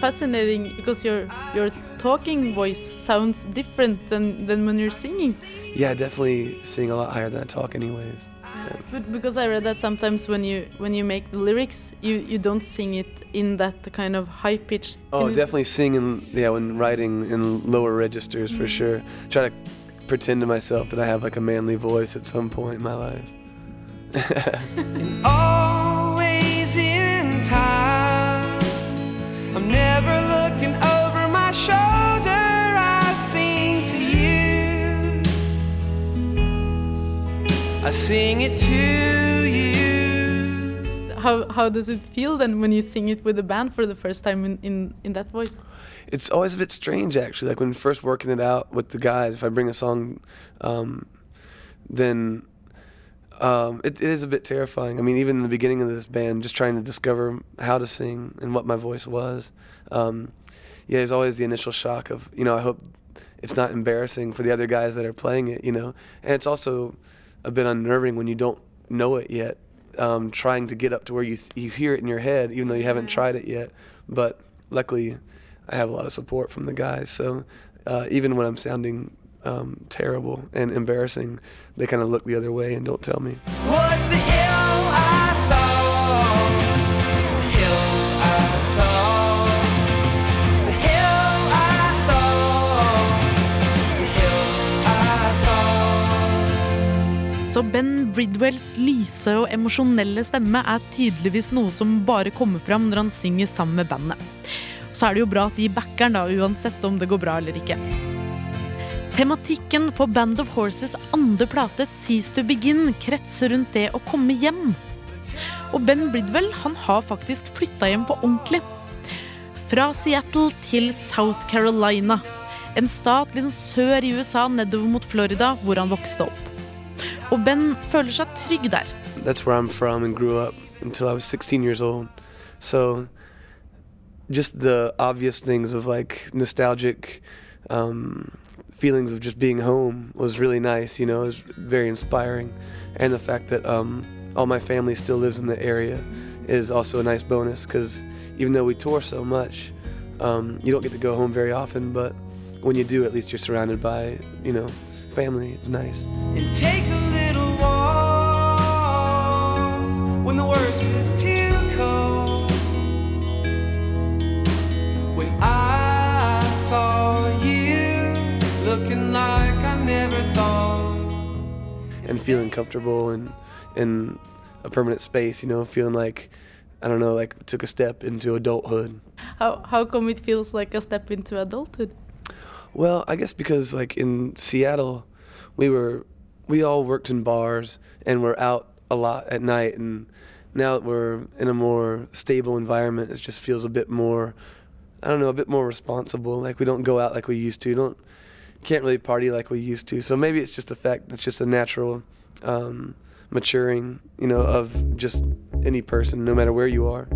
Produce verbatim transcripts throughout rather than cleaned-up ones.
fascinating because your your talking voice sounds different than, than when you're singing. Yeah, I definitely sing a lot higher than I talk anyways. Yeah. But because I read that sometimes when you when you make the lyrics, you, you don't sing it in that kind of high pitch. Oh, definitely sing in, yeah, when writing in lower registers for sure. Try to pretend to myself that I have like a manly voice at some point in my life. And always in time, I'm never looking over my shoulder, I sing to you, I sing it to you. How how does it feel then when you sing it with the band for the first time in, in, in that voice? It's always a bit strange actually, like when first working it out with the guys, if I bring a song, um, then Um, it, it is a bit terrifying. I mean, even in the beginning of this band, just trying to discover how to sing and what my voice was. Um, yeah, there's always the initial shock of, you know, I hope it's not embarrassing for the other guys that are playing it, you know. And it's also a bit unnerving when you don't know it yet, um, trying to get up to where you th- you hear it in your head, even though you haven't tried it yet. But luckily, I have a lot of support from the guys, so uh, even when I'm sounding Um, terrible and embarrassing, they kind of look the other way and don't tell me. What the hell I saw, the hell I saw, the hell I saw, the hell I saw. Så Ben Bridwells lyse og emosjonelle stemme er tydeligvis noe som bare kommer fram når han synger sammen med bandet. Så er det jo bra at de backer da, uansett om det går bra eller ikke. Tematikken på Band of Horses andre plate Cease to Begin kretser rundt det å komme hjem. Og Ben Bridwell, han har faktisk flyttet hjem på ordentlig. Fra Seattle til South Carolina, en stat liksom sør i U S A nedover mot Florida, hvor han vokste opp. Og Ben føler seg trygg der. That's where I'm from and grew up until I was sixteen years old. So just the obvious things of like nostalgic um feelings of just being home was really nice, you know, it was very inspiring. And the fact that um, all my family still lives in the area is also a nice bonus, because even though we tour so much, um, you don't get to go home very often, but when you do, at least you're surrounded by, you know, family. It's nice. And take a little walk when the worst is too cold. When I saw you looking like I never thought. And feeling comfortable and in a permanent space, you know, feeling like, I don't know, like took a step into adulthood. How how come it feels like a step into adulthood? Well, I guess because like in Seattle, we were, we all worked in bars and we're out a lot at night, and now that we're in a more stable environment, it just feels a bit more, I don't know, a bit more responsible. Like we don't go out like we used to. Don't can't really party like we used to. So maybe it's just a fact, it's just a natural um, maturing, you know, of just any person, no matter where you are.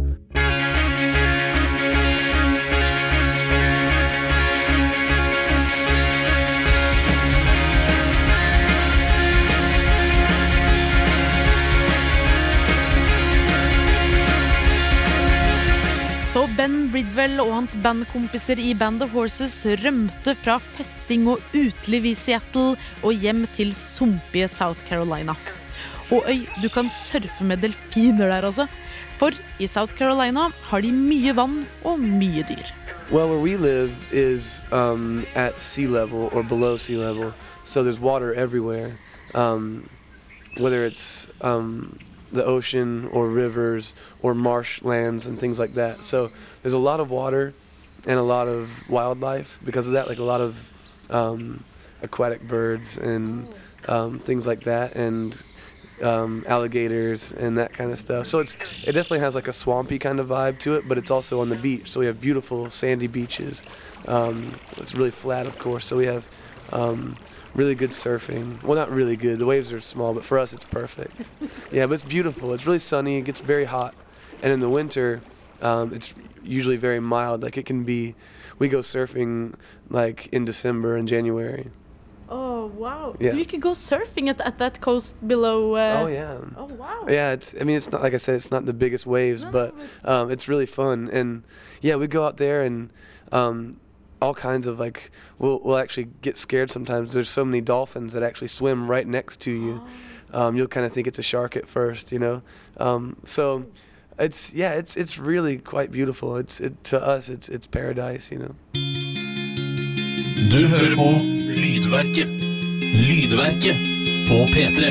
Så Ben Bridwell og hans bandkompiser i Band of Horses rømte fra festing og uteliv i Seattle og hjem til sumpige South Carolina. Og øy, du kan surfe med delfiner der altså. For i South Carolina har de mye vann og mye dyr. Well, where we live is um, at sea level or below sea level, so there's water everywhere. Um, whether it's um, the ocean or rivers or marshlands and things like that. So there's a lot of water and a lot of wildlife because of that, like a lot of um, aquatic birds and um, things like that, and um, alligators and that kind of stuff. So it's it definitely has like a swampy kind of vibe to it, but it's also on the beach. So we have beautiful sandy beaches. Um, it's really flat, of course. So we have um, really good surfing. Well, not really good. The waves are small, but for us, it's perfect. Yeah, but it's beautiful. It's really sunny. It gets very hot. And in the winter, um, it's usually very mild. Like it can be, we go surfing like in December and January. Oh, Oh wow! Yeah. So you could go surfing at, at that coast below. Uh, Oh yeah. Oh wow! Yeah, it's. I mean, it's not like I said. It's not the biggest waves, No, but no, um, it's really fun. And yeah, we go out there and um, all kinds of like we'll we'll actually get scared sometimes. There's so many dolphins that actually swim right next to you. Um, you'll kind of think it's a shark at first, you know. Um, so it's yeah, it's it's really quite beautiful. It's it, to us, it's it's paradise, you know. Du hører på Lydverket. Lydverket på P tre.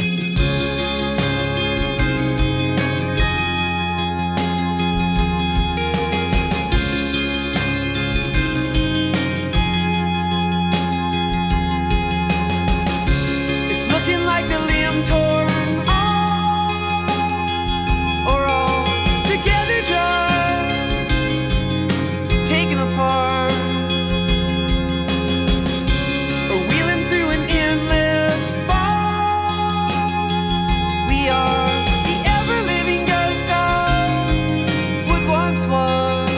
It's looking like a limb torn off, or all together just taken apart, or wheeling through an endless fall. We are the ever-living ghost of what once was,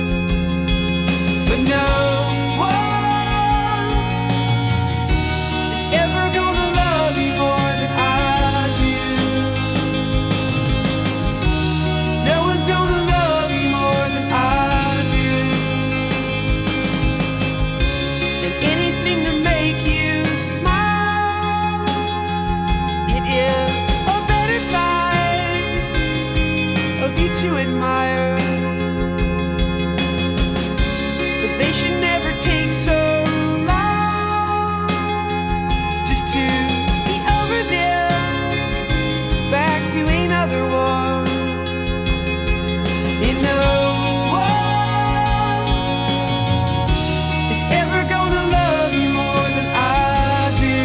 but no one is ever gonna love you more than I do. No one's gonna love you more than I do. And anything to make you smile, it is a better side of you to admire. But they should never take so long just to be over there, back to another one. And no one is ever gonna love you more than I do.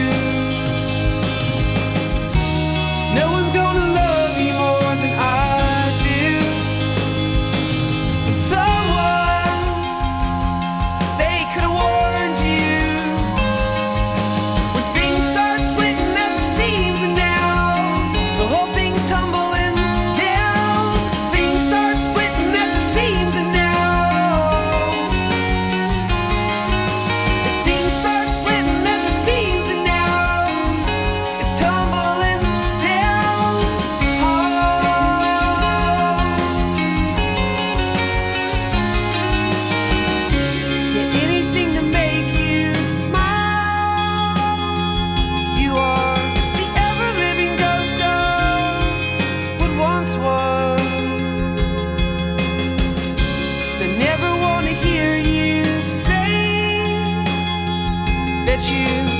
No one's gonna love you more than I do. And someone, they could have warned you when things start splitting at the seams, and now the whole thing's tumbling down. Things start splitting at the seams, and now things start splitting at the seams, and now it's tumbling down. Yeah, anything to make you smile. You are the ever-living ghost of what once was. I never want to hear you say that you